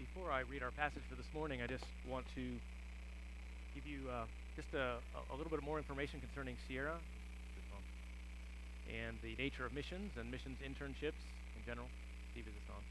Before I read our passage for this morning, I just want to give you just a little bit more information concerning Sierra and the nature of missions and missions internships in general. Steve, is this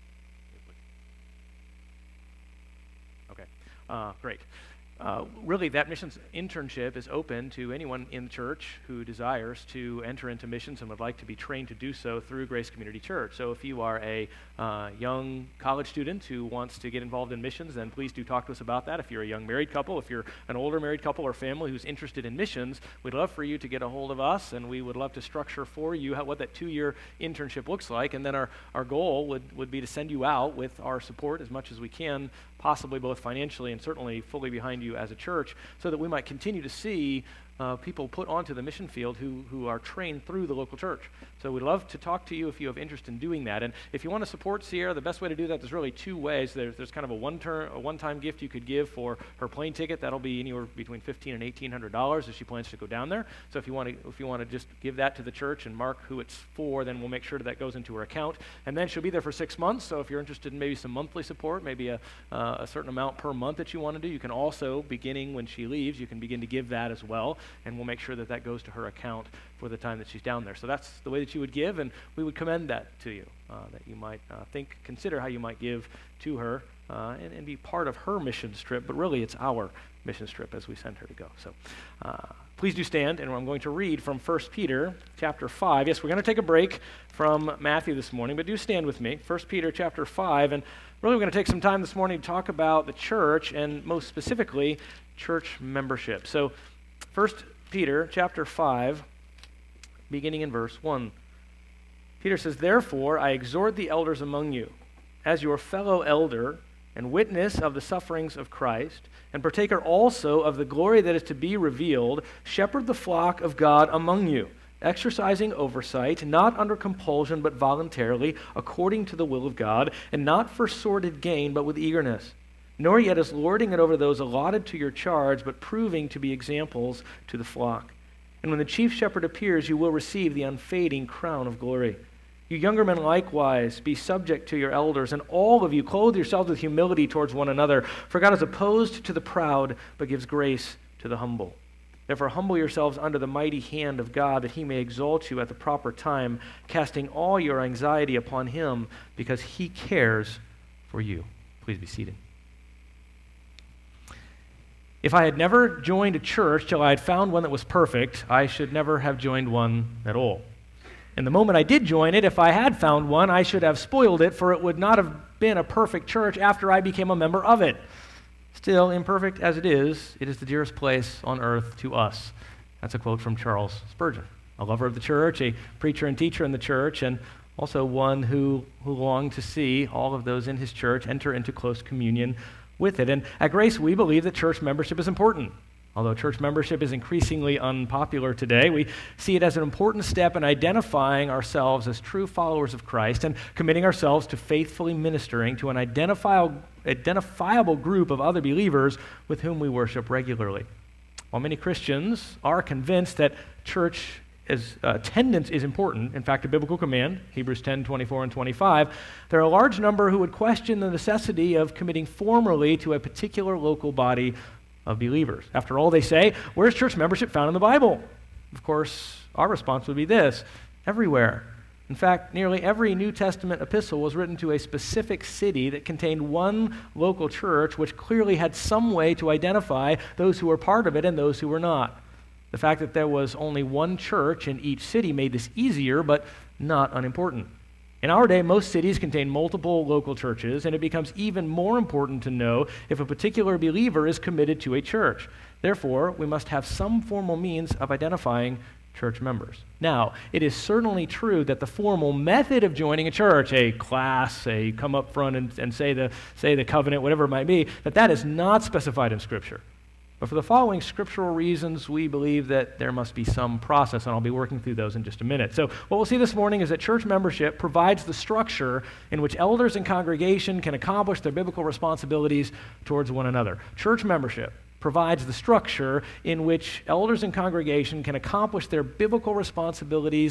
on? Okay, great. Really, that missions internship is open to anyone in the church who desires to enter into missions and would like to be trained to do so through Grace Community Church. So if you are a young college student who wants to get involved in missions, then please do talk to us about that. If you're a young married couple, if you're an older married couple or family who's interested in missions, we'd love for you to get a hold of us, and we would love to structure for you what that 2-year internship looks like. And then our goal would be to send you out with our support as much as we can, possibly both financially and certainly fully behind you as a church, so that we might continue to see people put onto the mission field who are trained through the local church. So we'd love to talk to you if you have interest in doing that. And if you want to support Sierra, the best way to do that, there's really 2 ways. There's kind of a one-time gift you could give for her plane ticket. That'll be anywhere between $1,500 and $1,800 if she plans to go down there. So if you want to just give that to the church and mark who it's for, then we'll make sure that goes into her account. And then she'll be there for 6 months. So if you're interested in maybe some monthly support, maybe a certain amount per month that you want to do, you can also, beginning when she leaves, you can begin to give that as well. And we'll make sure that that goes to her account for the time that she's down there. So that's the way that you would give, and we would commend that to you, that you might consider how you might give to her and be part of her mission trip, but really it's our mission trip as we send her to go. So please do stand, and I'm going to read from 1 Peter chapter 5. Yes, we're going to take a break from Matthew this morning, but do stand with me. 1 Peter chapter 5, and really we're going to take some time this morning to talk about the church, and most specifically, church membership. So 1 Peter chapter 5, beginning in verse 1. Peter says, "Therefore I exhort the elders among you, as your fellow elder and witness of the sufferings of Christ, and partaker also of the glory that is to be revealed, shepherd the flock of God among you, exercising oversight, not under compulsion, but voluntarily, according to the will of God, and not for sordid gain, but with eagerness. Nor yet as lording it over those allotted to your charge, but proving to be examples to the flock. And when the chief shepherd appears, you will receive the unfading crown of glory. You younger men likewise, be subject to your elders, and all of you clothe yourselves with humility towards one another. For God is opposed to the proud, but gives grace to the humble. Therefore humble yourselves under the mighty hand of God, that he may exalt you at the proper time, casting all your anxiety upon him, because he cares for you." Please be seated. If I had never joined a church till I had found one that was perfect, I should never have joined one at all. And the moment I did join it, if I had found one, I should have spoiled it, for it would not have been a perfect church after I became a member of it. Still, imperfect as it is the dearest place on earth to us. That's a quote from Charles Spurgeon, a lover of the church, a preacher and teacher in the church, and also one who longed to see all of those in his church enter into close communion with it. And at Grace, we believe that church membership is important. Although church membership is increasingly unpopular today, we see it as an important step in identifying ourselves as true followers of Christ and committing ourselves to faithfully ministering to an identifiable group of other believers with whom we worship regularly. While many Christians are convinced that church attendance is important, in fact, a biblical command, Hebrews 10:24 and 25, there are a large number who would question the necessity of committing formally to a particular local body of believers. After all, they say, where's church membership found in the Bible? Of course, our response would be this: everywhere. In fact, nearly every New Testament epistle was written to a specific city that contained one local church, which clearly had some way to identify those who were part of it and those who were not. The fact that there was only one church in each city made this easier, but not unimportant. In our day, most cities contain multiple local churches, and it becomes even more important to know if a particular believer is committed to a church. Therefore, we must have some formal means of identifying church members. Now, it is certainly true that the formal method of joining a church, a class, a come up front and say the covenant, whatever it might be, that is not specified in Scripture. But for the following scriptural reasons, we believe that there must be some process, and I'll be working through those in just a minute. So what we'll see this morning is that church membership provides the structure in which elders and congregation can accomplish their biblical responsibilities towards one another. Church membership provides the structure in which elders and congregation can accomplish their biblical responsibilities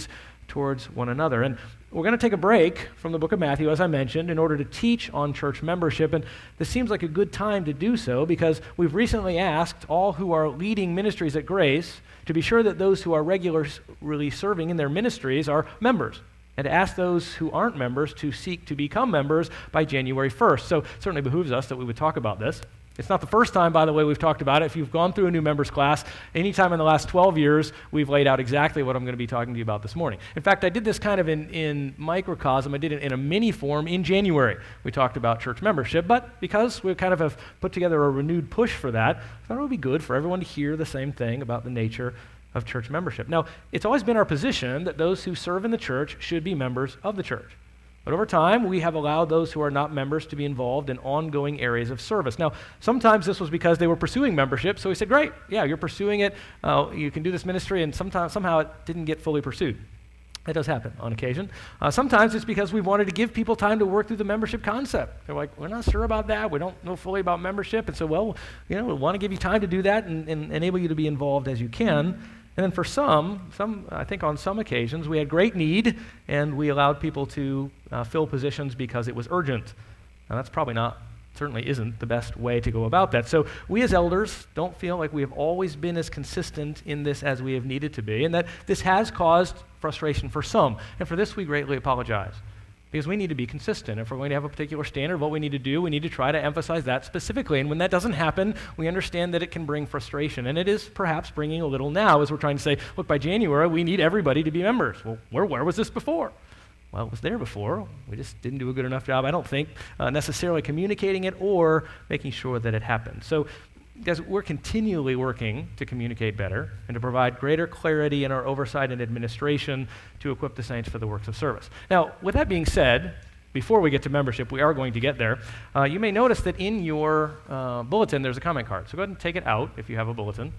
towards one another. And we're going to take a break from the book of Matthew, as I mentioned, in order to teach on church membership. And this seems like a good time to do so because we've recently asked all who are leading ministries at Grace to be sure that those who are regularly serving in their ministries are members, and to ask those who aren't members to seek to become members by January 1st. So it certainly behooves us that we would talk about this. It's not the first time, by the way, we've talked about it. If you've gone through a new members class, anytime in the last 12 years, we've laid out exactly what I'm going to be talking to you about this morning. In fact, I did this kind of in microcosm. I did it in a mini form in January. We talked about church membership, but because we kind of have put together a renewed push for that, I thought it would be good for everyone to hear the same thing about the nature of church membership. Now, it's always been our position that those who serve in the church should be members of the church. But over time, we have allowed those who are not members to be involved in ongoing areas of service. Now, sometimes this was because they were pursuing membership, so we said, great, yeah, you're pursuing it, you can do this ministry, and somehow it didn't get fully pursued. That does happen on occasion. Sometimes it's because we wanted to give people time to work through the membership concept. They're like, we're not sure about that, we don't know fully about membership, and so, well, we want to give you time to do that and enable you to be involved as you can. And then for some, I think on some occasions, we had great need, and we allowed people to fill positions because it was urgent. Now, that's certainly isn't the best way to go about that. So we as elders don't feel like we have always been as consistent in this as we have needed to be, and that this has caused frustration for some. And for this, we greatly apologize. Because we need to be consistent. If we're going to have a particular standard of what we need to do, we need to try to emphasize that specifically. And when that doesn't happen, we understand that it can bring frustration. And it is perhaps bringing a little now as we're trying to say, look, by January, we need everybody to be members. Well, where was this before? Well, it was there before. We just didn't do a good enough job, I don't think, necessarily communicating it or making sure that it happened. So, guys, we're continually working to communicate better and to provide greater clarity in our oversight and administration to equip the saints for the works of service. Now, with that being said, before we get to membership, we are going to get there. You may notice that in your bulletin there's a comment card. So go ahead and take it out if you have a bulletin.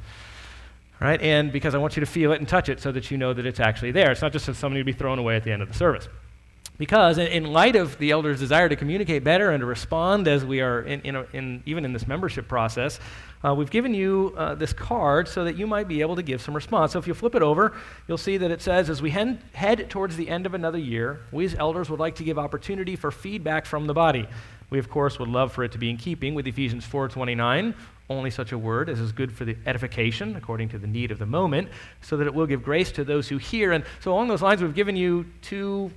All right, and because I want you to feel it and touch it so that you know that it's actually there. It's not just something to be thrown away at the end of the service. Because in light of the elders' desire to communicate better and to respond as we are even in this membership process, we've given you this card so that you might be able to give some response. So if you flip it over, you'll see that it says, as we head towards the end of another year, we as elders would like to give opportunity for feedback from the body. We, of course, would love for it to be in keeping with Ephesians 4:29, only such a word as is good for the edification, according to the need of the moment, so that it will give grace to those who hear. And so along those lines, we've given you two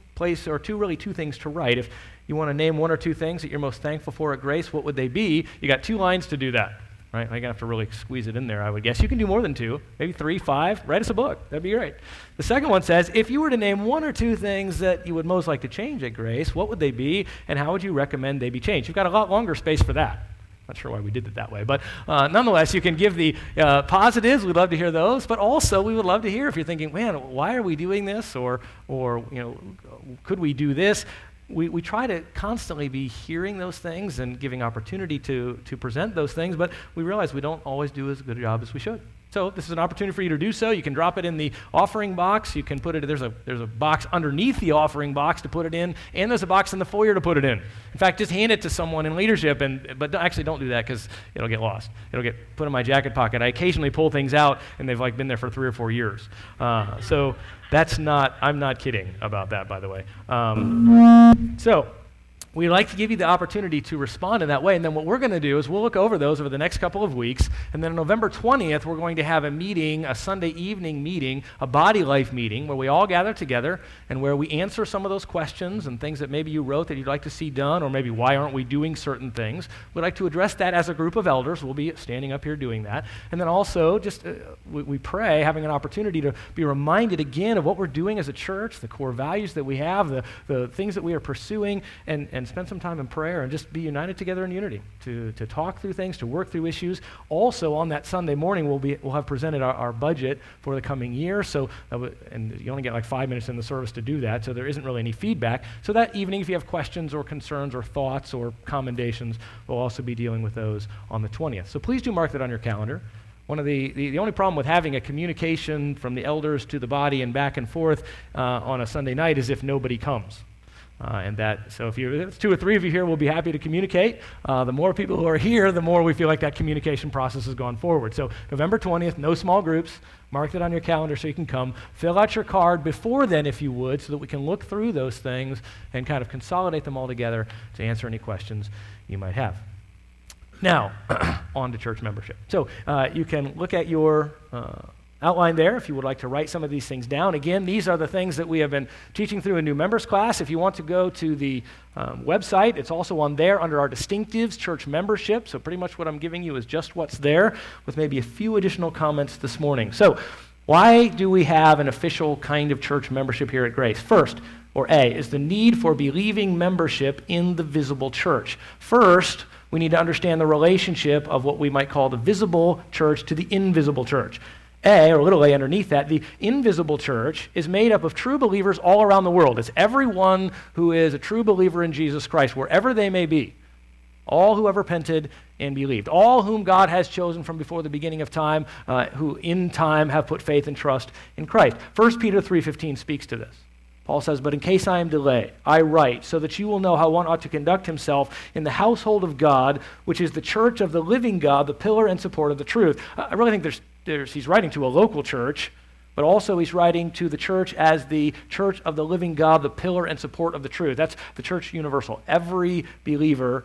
things to write. If you want to name one or two things that you're most thankful for at Grace, what would they be? You got 2 lines to do that, right? You're going to have to really squeeze it in there, I would guess. You can do more than 2, maybe 3, 5. Write us a book. That'd be great. The second one says, if you were to name 1 or 2 things that you would most like to change at Grace, what would they be, and how would you recommend they be changed? You've got a lot longer space for that. Not sure why we did it that way, but nonetheless, you can give the positives. We'd love to hear those, but also we would love to hear if you're thinking, man, why are we doing this, or could we do this? We try to constantly be hearing those things and giving opportunity to present those things, but we realize we don't always do as good a job as we should. So this is an opportunity for you to do so. You can drop it in the offering box. You can put it, there's a box underneath the offering box to put it in, and there's a box in the foyer to put it in. In fact, just hand it to someone in leadership, but don't do that because it'll get lost. It'll get put in my jacket pocket. I occasionally pull things out, and they've been there for 3 or 4 years. So I'm not kidding about that, by the way. So we like to give you the opportunity to respond in that way, and then what we're going to do is we'll look over those over the next couple of weeks, and then on November 20th, we're going to have a meeting, a Sunday evening meeting, a Body Life meeting, where we all gather together and where we answer some of those questions and things that maybe you wrote that you'd like to see done, or maybe why aren't we doing certain things. We'd like to address that as a group of elders. We'll be standing up here doing that. And then also, we pray, having an opportunity to be reminded again of what we're doing as a church, the core values that we have, the things that we are pursuing, and spend some time in prayer and just be united together in unity to talk through things, to work through issues. Also, on that Sunday morning, we'll have presented our budget for the coming year. So, and you only get like 5 minutes in the service to do that, so there isn't really any feedback. So that evening, if you have questions or concerns or thoughts or commendations, we'll also be dealing with those on the 20th. So please do mark that on your calendar. One of the only problem with having a communication from the elders to the body and back and forth on a Sunday night is if nobody comes. So if it's 2 or 3 of you here, we'll be happy to communicate. The more people who are here, the more we feel like that communication process has gone forward. So November 20th, no small groups. Mark that on your calendar so you can come. Fill out your card before then, if you would, so that we can look through those things and kind of consolidate them all together to answer any questions you might have. Now, on to church membership. So you can look at your outline there if you would like to write some of these things down. Again, these are the things that we have been teaching through a new members class. If you want to go to the website, it's also on there under our distinctives, church membership. So pretty much what I'm giving you is just what's there with maybe a few additional comments this morning. So why do we have an official kind of church membership here at Grace? First, or A, is the need for believing membership in the visible church. First, we need to understand the relationship of what we might call the visible church to the invisible church. A, or little a underneath that, the invisible church is made up of true believers all around the world. It's everyone who is a true believer in Jesus Christ, wherever they may be. All who have repented and believed. All whom God has chosen from before the beginning of time, who in time have put faith and trust in Christ. 1 Peter 3:15 speaks to this. Paul says, "But in case I am delayed, I write, so that you will know how one ought to conduct himself in the household of God, which is the church of the living God, the pillar and support of the truth." I really think he's writing to a local church, but also he's writing to the church as the church of the living God, the pillar and support of the truth. That's the church universal. Every believer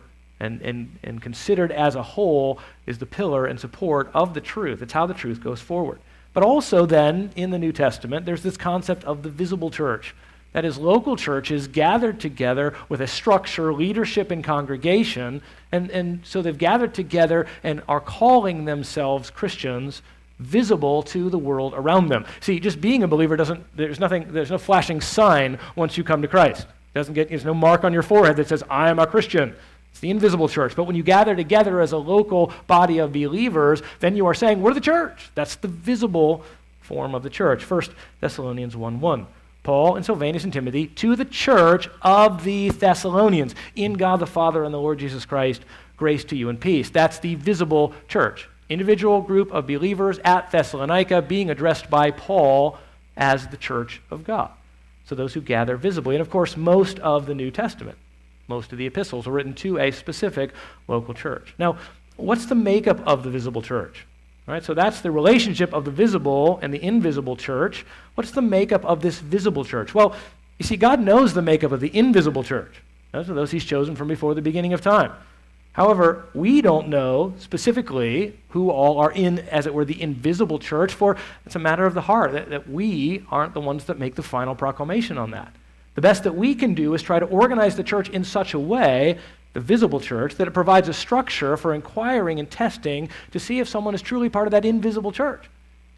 and considered as a whole is the pillar and support of the truth. It's how the truth goes forward. But also then, in the New Testament, there's this concept of the visible church. That is, local churches gathered together with a structure, leadership, and congregation, and so they've gathered together and are calling themselves Christians, visible to the world around them. See, just being a believer there's no flashing sign once you come to Christ. There's no mark on your forehead that says, "I am a Christian." It's the invisible church. But when you gather together as a local body of believers, then you are saying, we're the church. That's the visible form of the church. 1 Thessalonians 1:1. Paul and Silvanus and Timothy to the church of the Thessalonians. In God the Father and the Lord Jesus Christ, grace to you and peace. That's the visible church. Individual group of believers at Thessalonica being addressed by Paul as the church of God. So those who gather visibly. And of course, most of the New Testament, most of the epistles are written to a specific local church. Now, what's the makeup of the visible church? All right, so that's the relationship of the visible and the invisible church. What's the makeup of this visible church? Well, you see, God knows the makeup of the invisible church. Those are those he's chosen from before the beginning of time. However, we don't know specifically who all are in, as it were, the invisible church, for it's a matter of the heart, that we aren't the ones that make the final proclamation on that. The best that we can do is try to organize the church in such a way, the visible church, that it provides a structure for inquiring and testing to see if someone is truly part of that invisible church.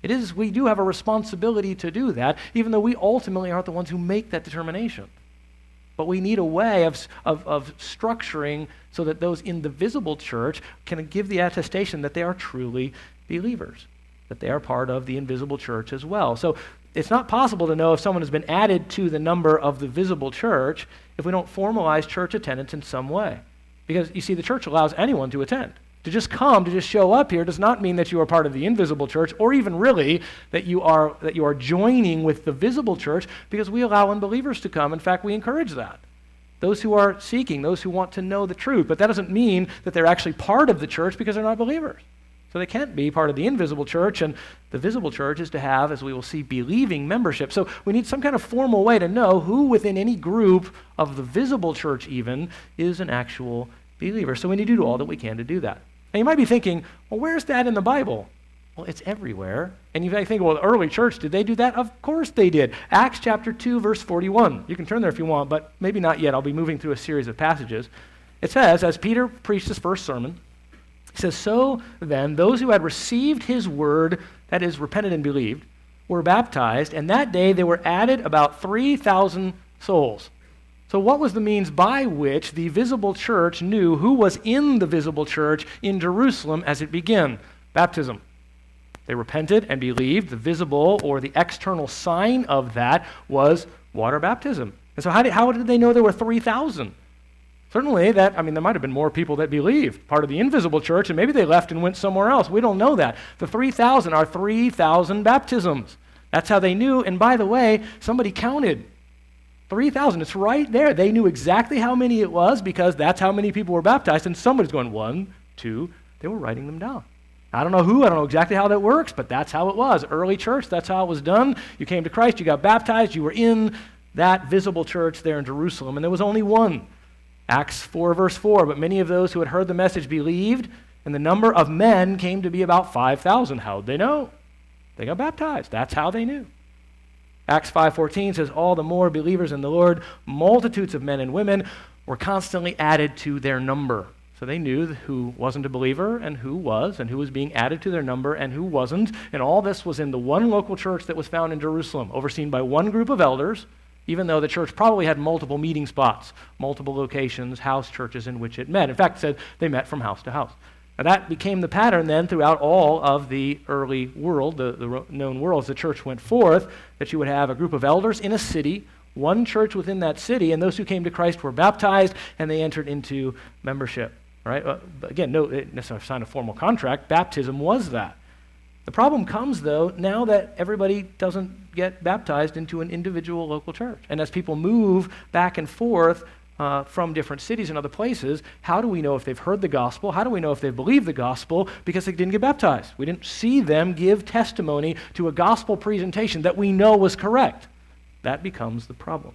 We do have a responsibility to do that, even though we ultimately aren't the ones who make that determination. But we need a way of structuring so that those in the visible church can give the attestation that they are truly believers, that they are part of the invisible church as well. So it's not possible to know if someone has been added to the number of the visible church if we don't formalize church attendance in some way. Because, you see, the church allows anyone to attend. To just come, to just show up here does not mean that you are part of the invisible church, or even really that you are joining with the visible church, because we allow unbelievers to come. In fact, we encourage that. Those who are seeking, those who want to know the truth. But that doesn't mean that they're actually part of the church because they're not believers. So they can't be part of the invisible church, and the visible church is to have, as we will see, believing membership. So we need some kind of formal way to know who within any group of the visible church even is an actual believer. So we need to do all that we can to do that. Now you might be thinking, well, where's that in the Bible? Well, it's everywhere. And you might think, well, the early church, did they do that? Of course they did. Acts chapter 2, verse 41. You can turn there if you want, but maybe not yet. I'll be moving through a series of passages. It says, as Peter preached his first sermon, he says, so then those who had received his word, that is, repented and believed, were baptized, and that day they were added about 3,000 souls. So what was the means by which the visible church knew who was in the visible church in Jerusalem as it began? Baptism. They repented and believed. The visible or the external sign of that was water baptism. And so how did they know there were 3,000? Certainly there might have been more people that believed, part of the invisible church, and maybe they left and went somewhere else. We don't know that. The 3,000 are 3,000 baptisms. That's how they knew. And by the way, somebody counted. 3,000. It's right there. They knew exactly how many it was because that's how many people were baptized, and somebody's going 1, 2. They were writing them down. I don't know who, I don't know exactly how that works, but that's how it was. Early church, that's how it was done. You came to Christ, you got baptized, you were in that visible church there in Jerusalem, and there was only one. Acts 4, verse 4, but many of those who had heard the message believed, and the number of men came to be about 5,000. How'd they know? They got baptized. That's how they knew. Acts 5:14 says, all the more believers in the Lord, multitudes of men and women were constantly added to their number. So they knew who wasn't a believer and who was being added to their number and who wasn't. And all this was in the one local church that was found in Jerusalem, overseen by one group of elders, even though the church probably had multiple meeting spots, multiple locations, house churches in which it met. In fact, it said they met from house to house. Now that became the pattern then throughout all of the early world, the known world, as the church went forth, that you would have a group of elders in a city, one church within that city, and those who came to Christ were baptized and they entered into membership. Right? Again, no necessarily sign a formal contract. Baptism was that. The problem comes, though, now that everybody doesn't get baptized into an individual local church. And as people move back and forth from different cities and other places, how do we know if they've heard the gospel? How do we know if they've believed the gospel? Because they didn't get baptized. We didn't see them give testimony to a gospel presentation that we know was correct. That becomes the problem.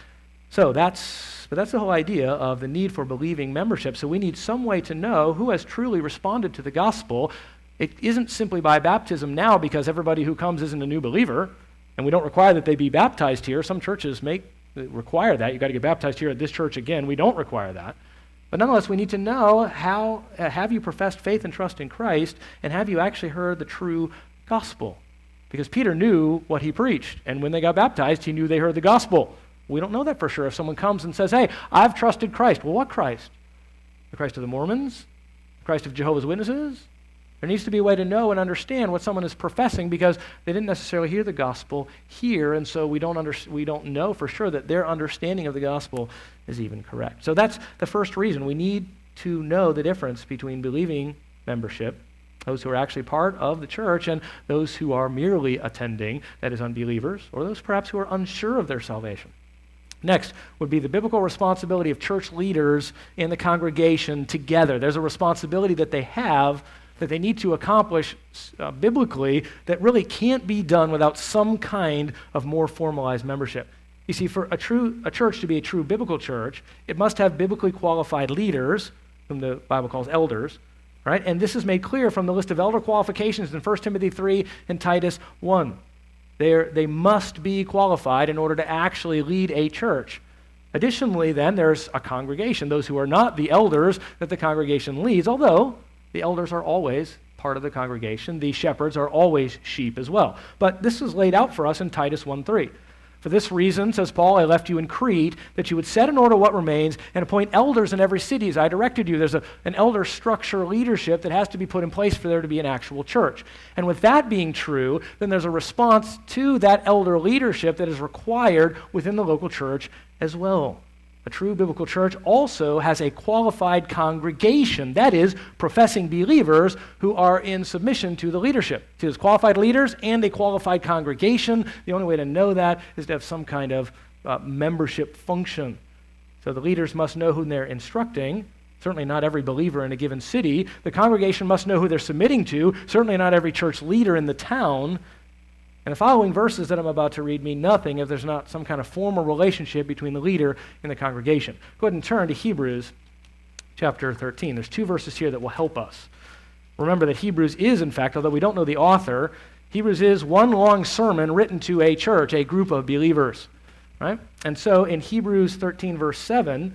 So that's the whole idea of the need for believing membership. So we need some way to know who has truly responded to the gospel. It isn't simply by baptism now because everybody who comes isn't a new believer, and we don't require that they be baptized here. Some churches require that. You've got to get baptized here at this church again. We don't require that. But nonetheless, we need to know how have you professed faith and trust in Christ, and have you actually heard the true gospel? Because Peter knew what he preached, and when they got baptized, he knew they heard the gospel. We don't know that for sure. If someone comes and says, hey, I've trusted Christ. Well, what Christ? The Christ of the Mormons? The Christ of Jehovah's Witnesses? There needs to be a way to know and understand what someone is professing because they didn't necessarily hear the gospel here, and so we don't know for sure that their understanding of the gospel is even correct. So that's the first reason. We need to know the difference between believing membership, those who are actually part of the church, and those who are merely attending, that is unbelievers, or those perhaps who are unsure of their salvation. Next would be the biblical responsibility of church leaders in the congregation together. There's a responsibility that they have that they need to accomplish biblically that really can't be done without some kind of more formalized membership. You see, for a church to be a true biblical church, it must have biblically qualified leaders, whom the Bible calls elders, right? And this is made clear from the list of elder qualifications in 1 Timothy 3 and Titus 1. They must be qualified in order to actually lead a church. Additionally, then, there's a congregation, those who are not the elders that the congregation leads, although the elders are always part of the congregation. The shepherds are always sheep as well. But this is laid out for us in Titus 1:3. For this reason, says Paul, I left you in Crete, that you would set in order what remains and appoint elders in every city as I directed you. There's an elder structure leadership that has to be put in place for there to be an actual church. And with that being true, then there's a response to that elder leadership that is required within the local church as well. A true biblical church also has a qualified congregation, that is, professing believers who are in submission to the leadership. So there's qualified leaders and a qualified congregation. The only way to know that is to have some kind of membership function. So the leaders must know whom they're instructing. Certainly not every believer in a given city. The congregation must know who they're submitting to. Certainly not every church leader in the town. And the following verses that I'm about to read mean nothing if there's not some kind of formal relationship between the leader and the congregation. Go ahead and turn to Hebrews chapter 13. There's 2 verses here that will help us. Remember that Hebrews is, in fact, although we don't know the author, Hebrews is one long sermon written to a church, a group of believers. Right? And so in Hebrews 13, verse 7,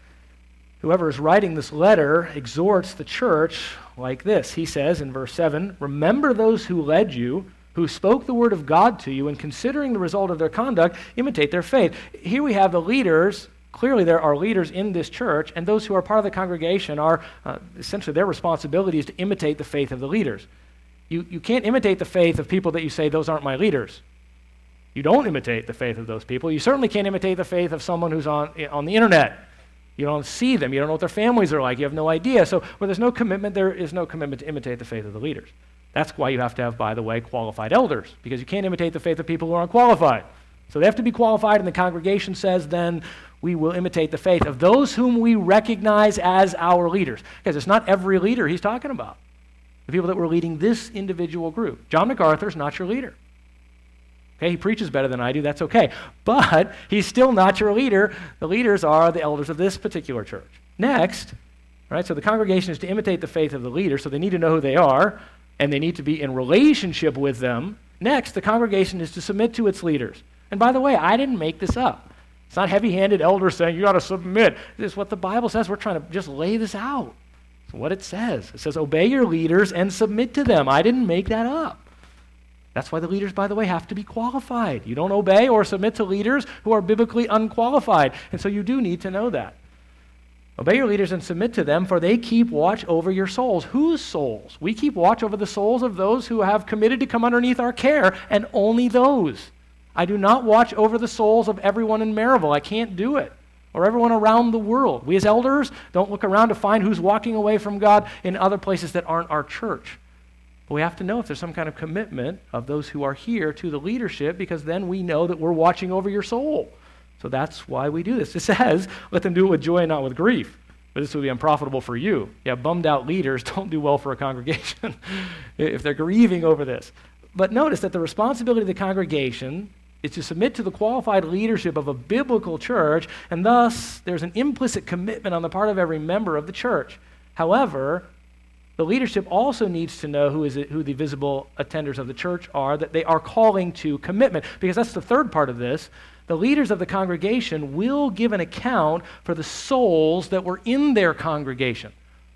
whoever is writing this letter exhorts the church like this. He says in verse 7, remember those who led you, who spoke the word of God to you, and considering the result of their conduct, imitate their faith. Here we have the leaders. Clearly there are leaders in this church, and those who are part of the congregation are, essentially their responsibility is to imitate the faith of the leaders. You can't imitate the faith of people that you say, those aren't my leaders. You don't imitate the faith of those people. You certainly can't imitate the faith of someone who's on the internet. You don't see them. You don't know what their families are like. You have no idea. So where there's no commitment, there is no commitment to imitate the faith of the leaders. That's why you have to have, by the way, qualified elders, because you can't imitate the faith of people who are unqualified. So they have to be qualified, and the congregation says then we will imitate the faith of those whom we recognize as our leaders. Because it's not every leader he's talking about. The people that were leading this individual group. John MacArthur's not your leader. Okay, he preaches better than I do, that's okay. But he's still not your leader. The leaders are the elders of this particular church. Next, right, so the congregation is to imitate the faith of the leaders, so they need to know who they are, and they need to be in relationship with them. Next, the congregation is to submit to its leaders. And by the way, I didn't make this up. It's not heavy-handed elders saying, you got to submit. This is what the Bible says. We're trying to just lay this out. It's what it says. It says, obey your leaders and submit to them. I didn't make that up. That's why the leaders, by the way, have to be qualified. You don't obey or submit to leaders who are biblically unqualified. And so you do need to know that. Obey your leaders and submit to them, for they keep watch over your souls. Whose souls? We keep watch over the souls of those who have committed to come underneath our care, and only those. I do not watch over the souls of everyone in Maryville. I can't do it. Or everyone around the world. We as elders don't look around to find who's walking away from God in other places that aren't our church. But we have to know if there's some kind of commitment of those who are here to the leadership, because then we know that we're watching over your soul. So that's why we do this. It says, let them do it with joy and not with grief. But this will be unprofitable for you. Yeah, bummed out leaders don't do well for a congregation if they're grieving over this. But notice that the responsibility of the congregation is to submit to the qualified leadership of a biblical church, and thus there's an implicit commitment on the part of every member of the church. However, the leadership also needs to know who the visible attenders of the church are, that they are calling to commitment, because that's the third part of this. The leaders of the congregation will give an account for the souls that were in their congregation.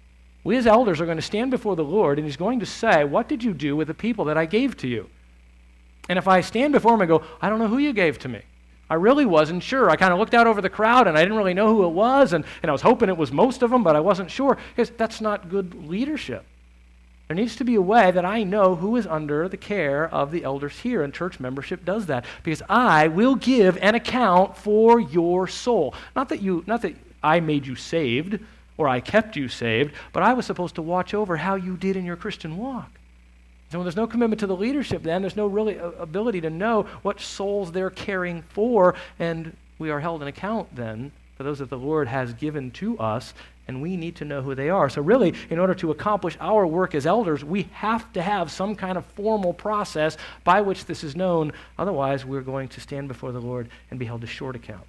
We as elders are going to stand before the Lord, and he's going to say, what did you do with the people that I gave to you? And if I stand before him and go, I don't know who you gave to me. I really wasn't sure. I kind of looked out over the crowd, and I didn't really know who it was, and I was hoping it was most of them, but I wasn't sure. Because that's not good leadership. There needs to be a way that I know who is under the care of the elders here, and church membership does that. Because I will give an account for your soul. Not that I made you saved, or I kept you saved, but I was supposed to watch over how you did in your Christian walk. So when there's no commitment to the leadership, then there's no really ability to know what souls they're caring for, and we are held in account then for those that the Lord has given to us, and we need to know who they are. So really, in order to accomplish our work as elders, we have to have some kind of formal process by which this is known. Otherwise, we're going to stand before the Lord and be held to short account.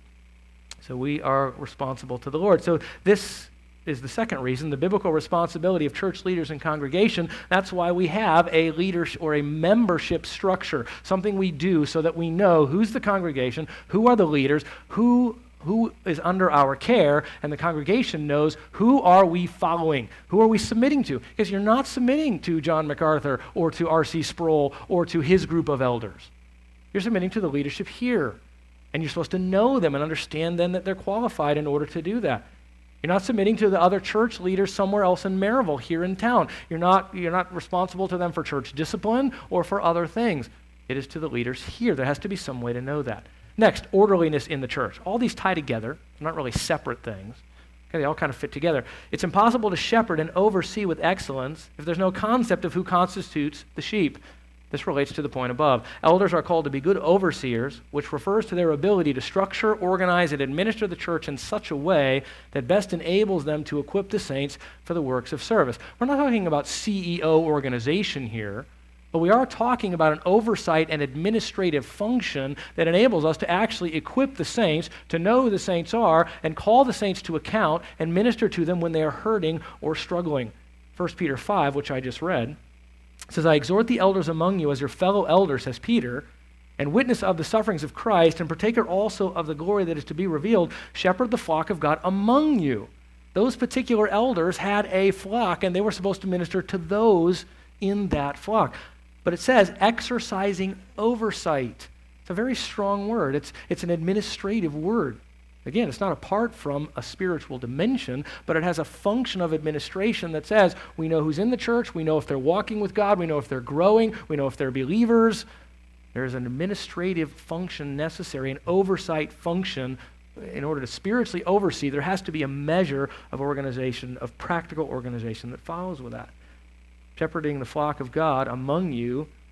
So we are responsible to the Lord. So this is the second reason, the biblical responsibility of church leaders and congregation. That's why we have a leadership or a membership structure, something we do so that we know who's the congregation, who are the leaders, who is under our care, and the congregation knows who are we following, who are we submitting to. Because you're not submitting to John MacArthur or to R.C. Sproul or to his group of elders. You're submitting to the leadership here. And you're supposed to know them and understand then that they're qualified in order to do that. You're not submitting to the other church leaders somewhere else in Maryville, here in town. You're not responsible to them for church discipline or for other things. It is to the leaders here. There has to be some way to know that. Next, orderliness in the church. All these tie together. They're not really separate things. Okay, they all kind of fit together. It's impossible to shepherd and oversee with excellence if there's no concept of who constitutes the sheep. This relates to the point above. Elders are called to be good overseers, which refers to their ability to structure, organize, and administer the church in such a way that best enables them to equip the saints for the works of service. We're not talking about CEO organization here, but we are talking about an oversight and administrative function that enables us to actually equip the saints to know who the saints are and call the saints to account and minister to them when they are hurting or struggling. 1 Peter 5, which I just read, says, I exhort the elders among you as your fellow elders, says Peter, and witness of the sufferings of Christ, and partaker also of the glory that is to be revealed, shepherd the flock of God among you. Those particular elders had a flock, and they were supposed to minister to those in that flock. But it says exercising oversight. It's a very strong word. It's an administrative word. Again, it's not apart from a spiritual dimension, but it has a function of administration that says we know who's in the church, we know if they're walking with God, we know if they're growing, we know if they're believers. There's an administrative function necessary, an oversight function. In order to spiritually oversee, there has to be a measure of organization, of practical organization that follows with that. Shepherding the flock of God among you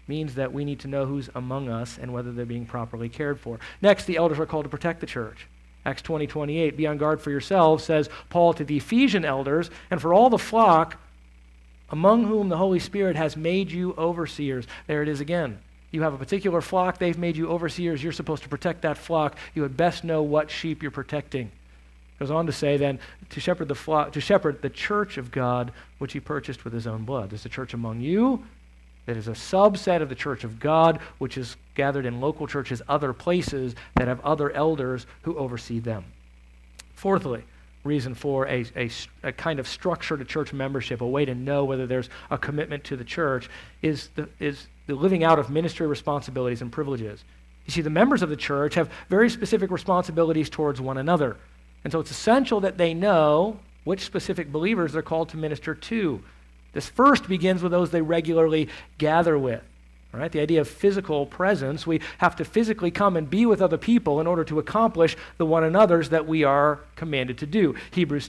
means that we need to know who's among us and whether they're being properly cared for. Next, the elders are called to protect the church. Acts 20:28, be on guard for yourselves, says Paul to the Ephesian elders, and for all the flock among whom the Holy Spirit has made you overseers. There it is again. You have a particular flock, they've made you overseers, you're supposed to protect that flock. You had best know what sheep you're protecting. Goes on to say then, to shepherd the flock, to shepherd the church of God, which he purchased with his own blood. There's a church among you that is a subset of the church of God, which is gathered in local churches, other places that have other elders who oversee them. Fourthly, reason for a kind of structure to church membership, a way to know whether there's a commitment to the church, is the living out of ministry responsibilities and privileges. You see, the members of the church have very specific responsibilities towards one another. And so it's essential that they know which specific believers they're called to minister to. This first begins with those they regularly gather with. All right? The idea of physical presence, we have to physically come and be with other people in order to accomplish the one another's that we are commanded to do. Hebrews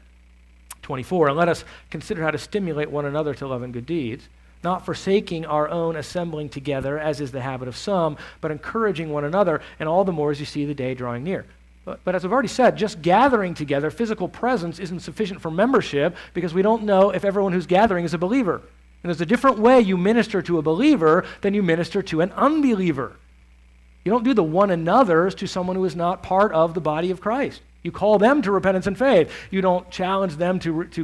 10:24, and let us consider how to stimulate one another to love and good deeds, not forsaking our own assembling together, as is the habit of some, but encouraging one another, and all the more as you see the day drawing near. But as I've already said, just gathering together, physical presence, isn't sufficient for membership because we don't know if everyone who's gathering is a believer. And there's a different way you minister to a believer than you minister to an unbeliever. You don't do the one another's to someone who is not part of the body of Christ. You call them to repentance and faith. You don't challenge them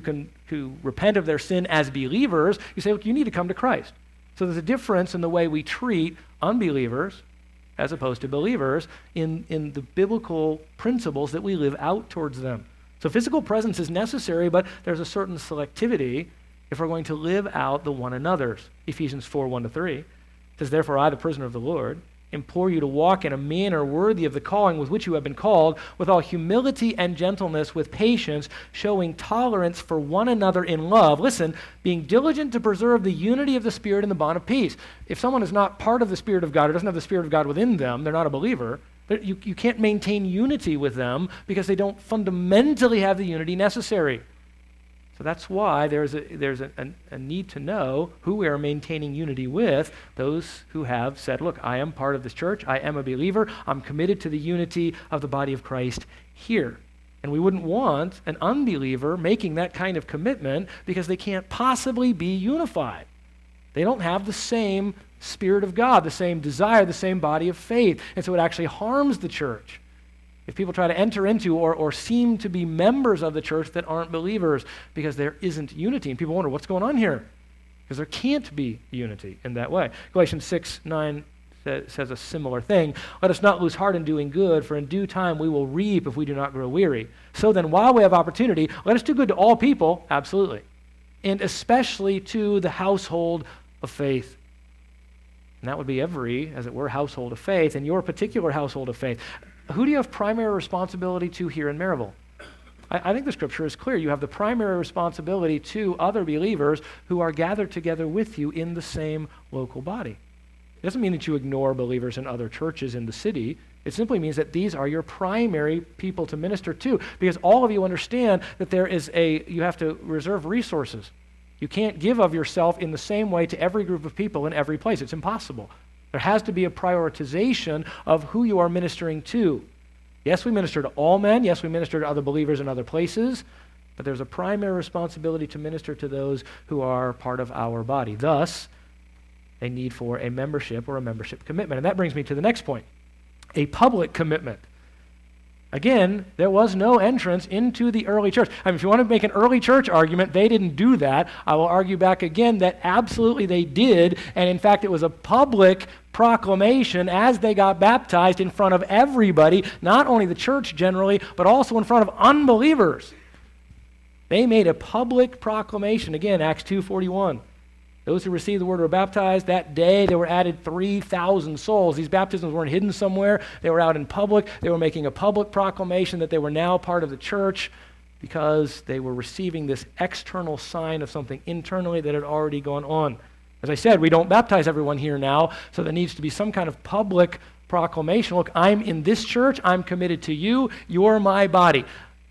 to repent of their sin as believers. You say, look, you need to come to Christ. So there's a difference in the way we treat unbelievers as opposed to believers in the biblical principles that we live out towards them. So physical presence is necessary, but there's a certain selectivity if we're going to live out the one another's. Ephesians 4:1-3 says, therefore I, the prisoner of the Lord, implore you to walk in a manner worthy of the calling with which you have been called, with all humility and gentleness, with patience, showing tolerance for one another in love. Listen, being diligent to preserve the unity of the Spirit in the bond of peace. If someone is not part of the Spirit of God or doesn't have the Spirit of God within them, they're not a believer. You can't maintain unity with them because they don't fundamentally have the unity necessary. So that's why there's a need to know who we are maintaining unity with, those who have said, look, I am part of this church, I am a believer, I'm committed to the unity of the body of Christ here. And we wouldn't want an unbeliever making that kind of commitment because they can't possibly be unified. They don't have the same Spirit of God, the same desire, the same body of faith. And so it actually harms the church if people try to enter into or seem to be members of the church that aren't believers, because there isn't unity. And people wonder, what's going on here? Because there can't be unity in that way. Galatians 6:9 says a similar thing. Let us not lose heart in doing good, for in due time we will reap if we do not grow weary. So then, while we have opportunity, let us do good to all people, absolutely, and especially to the household of faith. And that would be every, as it were, household of faith, and your particular household of faith. Who do you have primary responsibility to here in Maryville? I think the scripture is clear. You have the primary responsibility to other believers who are gathered together with you in the same local body. It doesn't mean that you ignore believers in other churches in the city. It simply means that these are your primary people to minister to, because all of you understand that you have to reserve resources. You can't give of yourself in the same way to every group of people in every place. It's impossible. There has to be a prioritization of who you are ministering to. Yes, we minister to all men. Yes, we minister to other believers in other places. But there's a primary responsibility to minister to those who are part of our body. Thus, a need for a membership or a membership commitment. And that brings me to the next point, a public commitment. Again, there was no entrance into the early church. I mean, if you want to make an early church argument, they didn't do that. I will argue back again that absolutely they did, and in fact, it was a public proclamation as they got baptized in front of everybody, not only the church generally, but also in front of unbelievers. They made a public proclamation. Again, Acts 2:41. Those who received the word were baptized. That day, there were added 3,000 souls. These baptisms weren't hidden somewhere. They were out in public. They were making a public proclamation that they were now part of the church because they were receiving this external sign of something internally that had already gone on. As I said, we don't baptize everyone here now, so there needs to be some kind of public proclamation. Look, I'm in this church. I'm committed to you. You're my body.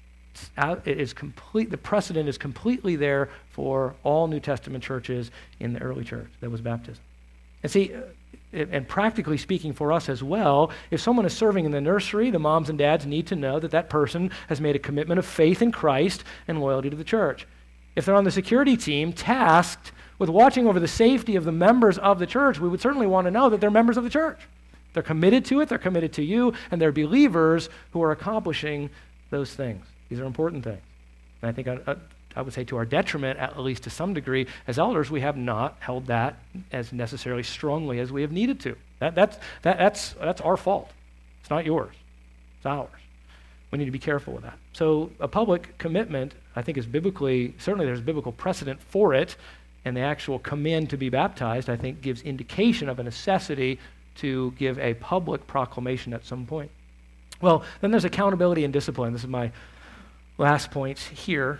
It is complete. The precedent is completely there for all New Testament churches in the early church. That was baptism. And see, and practically speaking for us as well, if someone is serving in the nursery, the moms and dads need to know that that person has made a commitment of faith in Christ and loyalty to the church. If they're on the security team tasked with watching over the safety of the members of the church, we would certainly want to know that they're members of the church. They're committed to it, they're committed to you, and they're believers who are accomplishing those things. These are important things. And I think I would say to our detriment, at least to some degree, as elders, we have not held that as necessarily strongly as we have needed to. That's our fault. It's not yours. It's ours. We need to be careful with that. So a public commitment, I think, is biblically, certainly there's biblical precedent for it, and the actual command to be baptized, I think, gives indication of a necessity to give a public proclamation at some point. Well, then there's accountability and discipline. This is my last point here.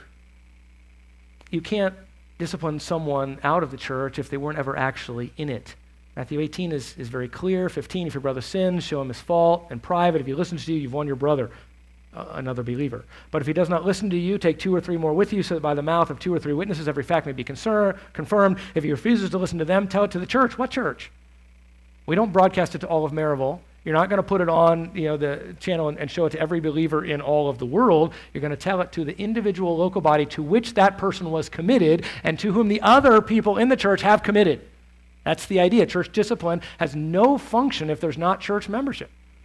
You can't discipline someone out of the church if they weren't ever actually in it. Matthew 18 is very clear. 15, if your brother sins, show him his fault. In private, if he listens to you, you've won your brother, another believer. But if he does not listen to you, take 2 or 3 more with you, so that by the mouth of 2 or 3 witnesses every fact may be confirmed. If he refuses to listen to them, tell it to the church. What church? We don't broadcast it to all of Maryville. You're not going to put it on the channel and show it to every believer in all of the world. You're going to tell it to the individual local body to which that person was committed and to whom the other people in the church have committed. That's the idea. Church discipline has no function if there's not church membership.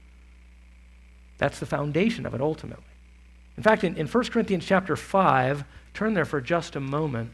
That's the foundation of it ultimately. In fact, in 1 Corinthians chapter 5, turn there for just a moment,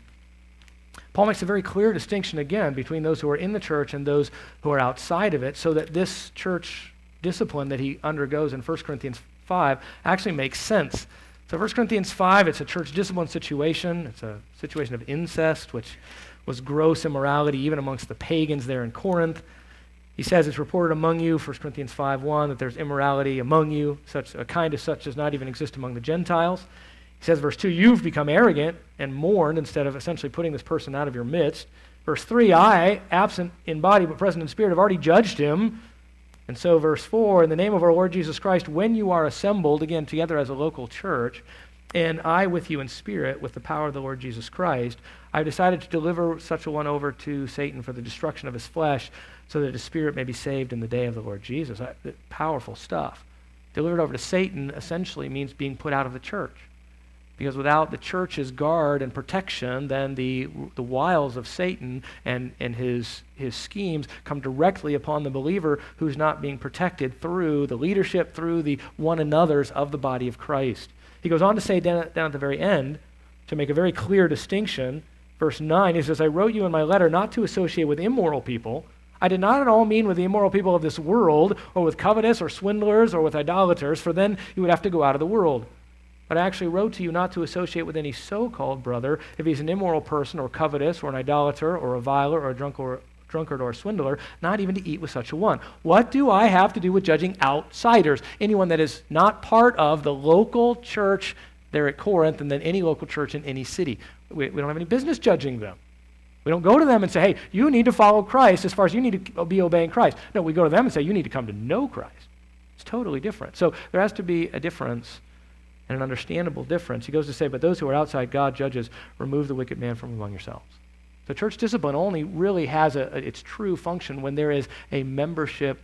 Paul makes a very clear distinction again between those who are in the church and those who are outside of it, so that this church discipline that he undergoes in 1 Corinthians 5 actually makes sense. So 1 Corinthians 5, it's a church discipline situation. It's a situation of incest, which was gross immorality even amongst the pagans there in Corinth. He says it's reported among you, 1 Corinthians 5:1, that there's immorality among you, such a kind of such does not even exist among the Gentiles. He says, verse 2, you've become arrogant and mourned instead of essentially putting this person out of your midst. Verse 3, I, absent in body but present in spirit, have already judged him. And so verse 4, in the name of our Lord Jesus Christ, when you are assembled, again, together as a local church, and I with you in spirit, with the power of the Lord Jesus Christ, I've decided to deliver such a one over to Satan for the destruction of his flesh, so that his spirit may be saved in the day of the Lord Jesus. Powerful stuff. Delivered over to Satan essentially means being put out of the church. Because without the church's guard and protection, then the wiles of Satan and his schemes come directly upon the believer who's not being protected through the leadership, through the one another's of the body of Christ. He goes on to say down at the very end, to make a very clear distinction, verse 9, he says, I wrote you in my letter not to associate with immoral people. I did not at all mean with the immoral people of this world, or with covetous or swindlers or with idolaters, for then you would have to go out of the world. But I actually wrote to you not to associate with any so-called brother if he's an immoral person or covetous or an idolater or a viler or a drunkard or a swindler, not even to eat with such a one. What do I have to do with judging outsiders? Anyone that is not part of the local church there at Corinth and then any local church in any city. We don't have any business judging them. We don't go to them and say, hey, you need to follow Christ as far as you need to be obeying Christ. No, we go to them and say, you need to come to know Christ. It's totally different. So there has to be a difference, and an understandable difference. He goes to say, but those who are outside God judges, remove the wicked man from among yourselves. So church discipline only really has its true function when there is a membership,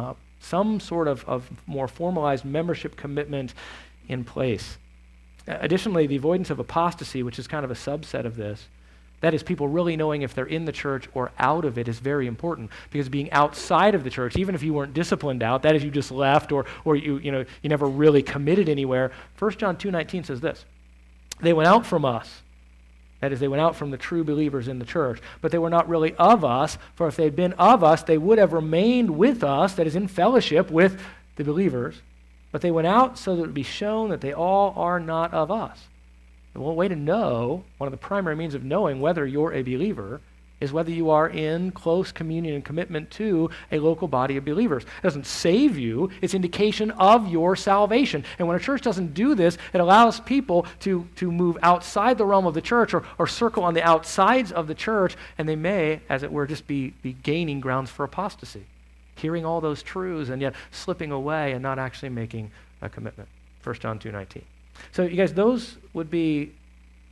some sort of more formalized membership commitment in place. Additionally, the avoidance of apostasy, which is kind of a subset of this, that is people really knowing if they're in the church or out of it, is very important, because being outside of the church, even if you weren't disciplined out, that is you just left or you never really committed anywhere. 1 John 2:19 says this, they went out from us, that is, they went out from the true believers in the church, but they were not really of us, for if they had been of us, they would have remained with us, that is, in fellowship with the believers, but they went out so that it would be shown that they all are not of us. One way to know, one of the primary means of knowing whether you're a believer, is whether you are in close communion and commitment to a local body of believers. It doesn't save you, it's indication of your salvation. And when a church doesn't do this, it allows people to move outside the realm of the church or circle on the outsides of the church, and they may, as it were, just be gaining grounds for apostasy, hearing all those truths and yet slipping away and not actually making a commitment. 1 John 2:19. So you guys, those would be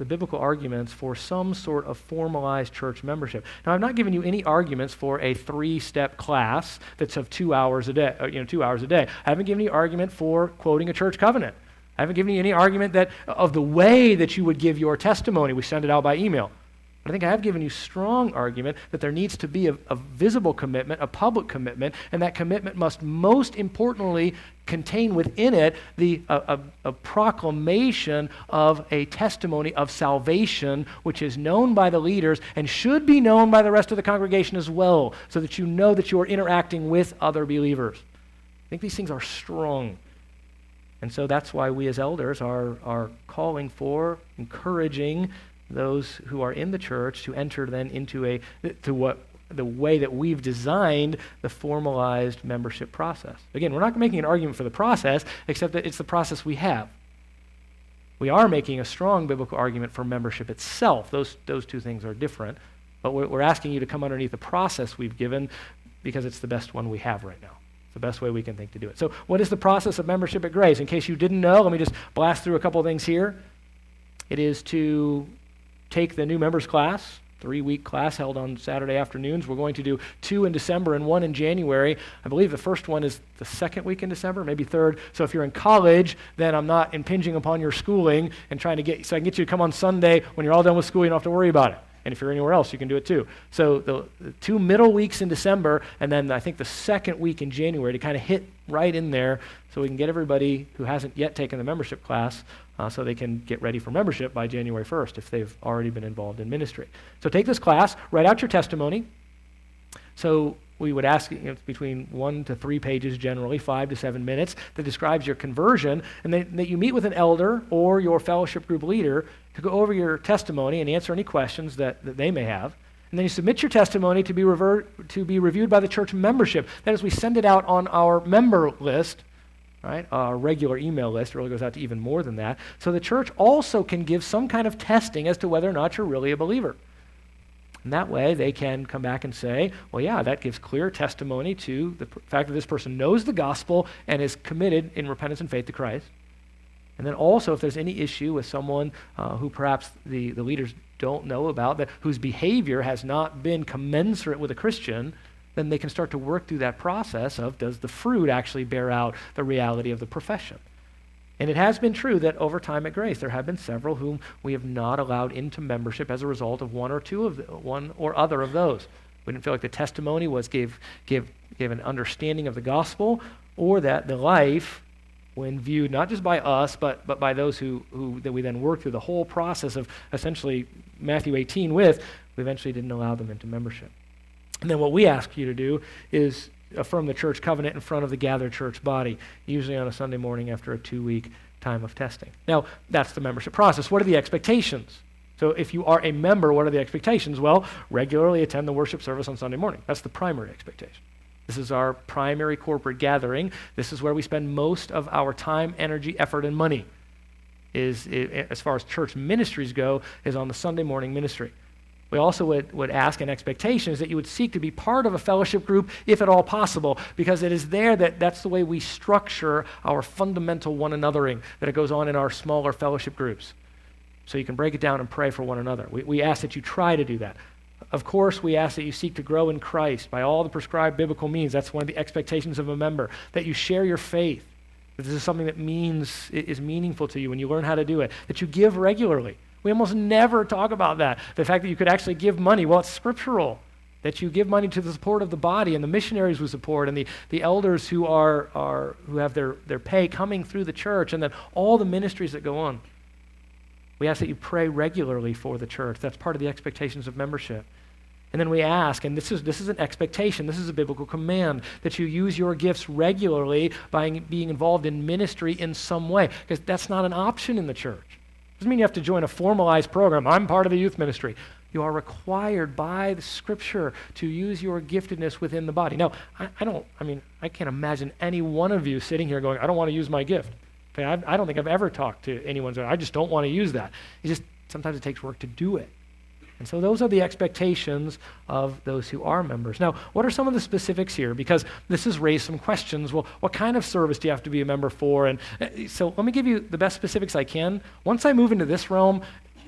the biblical arguments for some sort of formalized church membership. Now, I've not given you any arguments for a 3-step class that's of 2 hours a day. 2 hours a day. I haven't given any argument for quoting a church covenant. I haven't given you any argument that of the way that you would give your testimony. We send it out by email. But I think I have given you strong argument that there needs to be a visible commitment, a public commitment, and that commitment must most importantly contain within it a proclamation of a testimony of salvation, which is known by the leaders and should be known by the rest of the congregation as well, so that you know that you are interacting with other believers. I think these things are strong. And so that's why we as elders are calling for, encouraging those who are in the church to enter then into the way that we've designed the formalized membership process. Again, we're not making an argument for the process, except that it's the process we have. We are making a strong biblical argument for membership itself. Those two things are different, but we're asking you to come underneath the process we've given because it's the best one we have right now. It's the best way we can think to do it. So what is the process of membership at Grace? In case you didn't know, let me just blast through a couple of things here. It is to take the new members class, 3-week class held on Saturday afternoons. We're going to do 2 in December and 1 in January. I believe the first one is the second week in December, maybe third. So if you're in college, then I'm not impinging upon your schooling and trying to so I can get you to come on Sunday when you're all done with school. You don't have to worry about it. And if you're anywhere else, you can do it too. So the 2 middle weeks in December, and then I think the second week in January to kind of hit right in there so we can get everybody who hasn't yet taken the membership class so they can get ready for membership by January 1st if they've already been involved in ministry. So take this class, write out your testimony. So we would ask, it's between 1 to 3 pages generally, 5 to 7 minutes, that describes your conversion, and that you meet with an elder or your fellowship group leader to go over your testimony and answer any questions that they may have. And then you submit your testimony to be reviewed by the church membership. That is, we send it out on our member list, right? Our regular email list. It really goes out to even more than that. So the church also can give some kind of testing as to whether or not you're really a believer. And that way they can come back and say, well, yeah, that gives clear testimony to the fact that this person knows the gospel and is committed in repentance and faith to Christ. And then also if there's any issue with someone who perhaps the leaders don't know about, whose behavior has not been commensurate with a Christian, then they can start to work through that process of, does the fruit actually bear out the reality of the profession? And it has been true that over time at Grace, there have been several whom we have not allowed into membership as a result of one or other of those. We didn't feel like the testimony gave an understanding of the gospel, or that the life, when viewed not just by us, but by those who that we then work through the whole process of essentially Matthew 18 with, we eventually didn't allow them into membership. And then what we ask you to do is affirm the church covenant in front of the gathered church body, usually on a Sunday morning after a 2-week time of testing. Now, that's the membership process. What are the expectations? So if you are a member, what are the expectations? Well, regularly attend the worship service on Sunday morning. That's the primary expectation. This is our primary corporate gathering. This is where we spend most of our time, energy, effort, and money, as far as church ministries go, is on the Sunday morning ministry. We also would ask an expectation is that you would seek to be part of a fellowship group if at all possible, because it is there that's the way we structure our fundamental one anothering, that it goes on in our smaller fellowship groups. So you can break it down and pray for one another. We ask that you try to do that. Of course, we ask that you seek to grow in Christ by all the prescribed biblical means. That's one of the expectations of a member, that you share your faith, that this is something that is meaningful to you when you learn how to do it, that you give regularly. We almost never talk about that. The fact that you could actually give money, well, it's scriptural, that you give money to the support of the body and the missionaries we support and the elders who have their pay coming through the church, and then all the ministries that go on. We ask that you pray regularly for the church. That's part of the expectations of membership. And then we ask, and this is an expectation, this is a biblical command, that you use your gifts regularly by being involved in ministry in some way, because that's not an option in the church. Doesn't mean you have to join a formalized program. I'm part of the youth ministry. You are required by the Scripture to use your giftedness within the body. Now, I can't imagine any one of you sitting here going, I don't want to use my gift. I don't think I've ever talked to anyone saying, I just don't want to use that. Sometimes it takes work to do it. And so those are the expectations of those who are members. Now, what are some of the specifics here? Because this has raised some questions. Well, what kind of service do you have to be a member for? And so let me give you the best specifics I can. Once I move into this realm,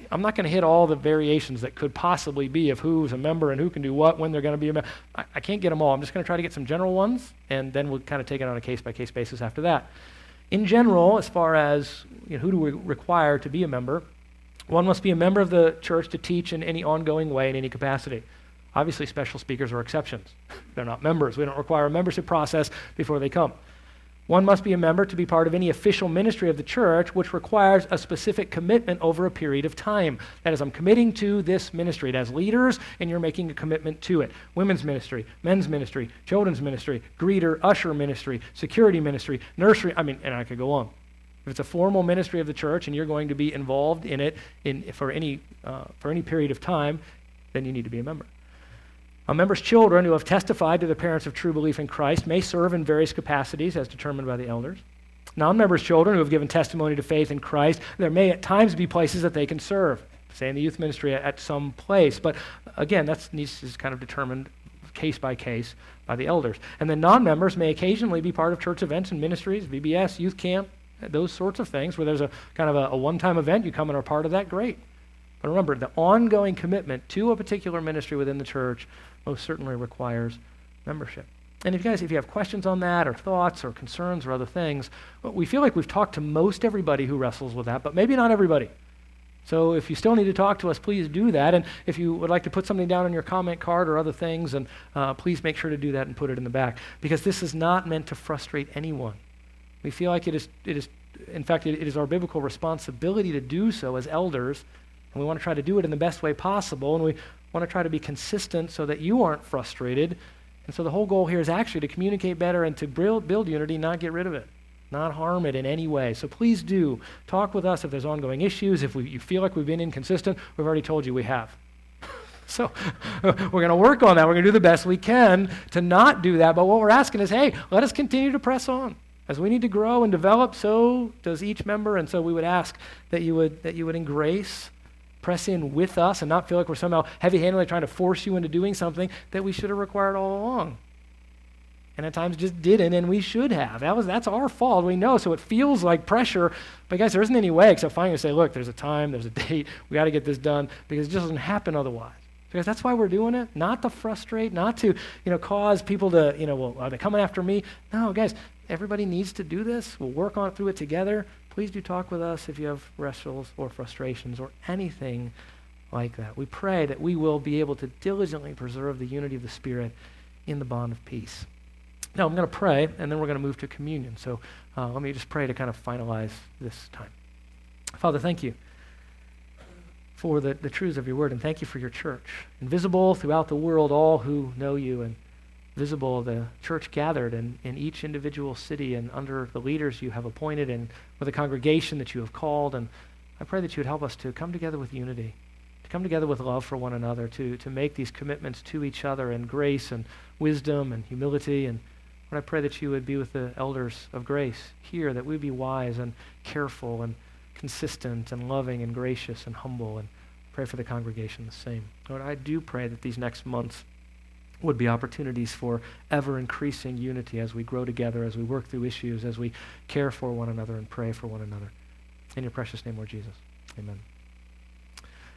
I'm not going to hit all the variations that could possibly be of who's a member and who can do what, when they're going to be a member. I can't get them all. I'm just going to try to get some general ones, and then we'll kind of take it on a case-by-case basis after that. In general, as far as who do we require to be a member, one must be a member of the church to teach in any ongoing way in any capacity. Obviously, special speakers are exceptions. They're not members. We don't require a membership process before they come. One must be a member to be part of any official ministry of the church, which requires a specific commitment over a period of time. That is, I'm committing to this ministry. It has leaders, and you're making a commitment to it. Women's ministry, men's ministry, children's ministry, greeter, usher ministry, security ministry, nursery, and I could go on. If it's a formal ministry of the church and you're going to be involved in it for any period of time, then you need to be a member. A member's children who have testified to their parents of true belief in Christ may serve in various capacities as determined by the elders. Non-members' children who have given testimony to faith in Christ, there may at times be places that they can serve, say in the youth ministry at some place. But again, that is kind of determined case by case by the elders. And then non-members may occasionally be part of church events and ministries, VBS, youth camp, those sorts of things where there's a kind of a one-time event, you come and are part of that, great. But remember, the ongoing commitment to a particular ministry within the church most certainly requires membership. And if you have questions on that or thoughts or concerns or other things, we feel like we've talked to most everybody who wrestles with that, but maybe not everybody. So if you still need to talk to us, please do that. And if you would like to put something down on your comment card or other things, and please make sure to do that and put it in the back, because this is not meant to frustrate anyone. We feel like it is, in fact, it is our biblical responsibility to do so as elders, and we want to try to do it in the best way possible, and we want to try to be consistent so that you aren't frustrated. And so the whole goal here is actually to communicate better and to build unity, not get rid of it, not harm it in any way. So please do talk with us if there's ongoing issues. If you feel like we've been inconsistent, we've already told you we have. So we're going to work on that. We're going to do the best we can to not do that. But what we're asking is, hey, let us continue to press on. As we need to grow and develop, so does each member. And so we would ask that you would in grace press in with us and not feel like we're somehow heavy-handedly trying to force you into doing something that we should have required all along. And at times just didn't, and we should have. That's our fault, we know, so it feels like pressure. But guys, there isn't any way except finally to say, look, there's a time, there's a date, we got to get this done, because it just doesn't happen otherwise. Because that's why we're doing it, not to frustrate, not to cause people to, well, are they coming after me? No, guys, everybody needs to do this. We'll work on through it together. Please do talk with us if you have wrestles or frustrations or anything like that. We pray that we will be able to diligently preserve the unity of the Spirit in the bond of peace. Now, I'm going to pray, and then we're going to move to communion. So let me just pray to kind of finalize this time. Father, thank you for the truths of your word, and thank you for your church. Invisible throughout the world, all who know you, and visible, the church gathered in each individual city and under the leaders you have appointed and with the congregation that you have called. And I pray that you would help us to come together with unity, to come together with love for one another, to make these commitments to each other in grace and wisdom and humility. And Lord, I pray that you would be with the elders of grace here, that we would be wise and careful and consistent and loving and gracious and humble, and pray for the congregation the same. Lord, I do pray that these next months would be opportunities for ever-increasing unity as we grow together, as we work through issues, as we care for one another and pray for one another. In your precious name, Lord Jesus, amen.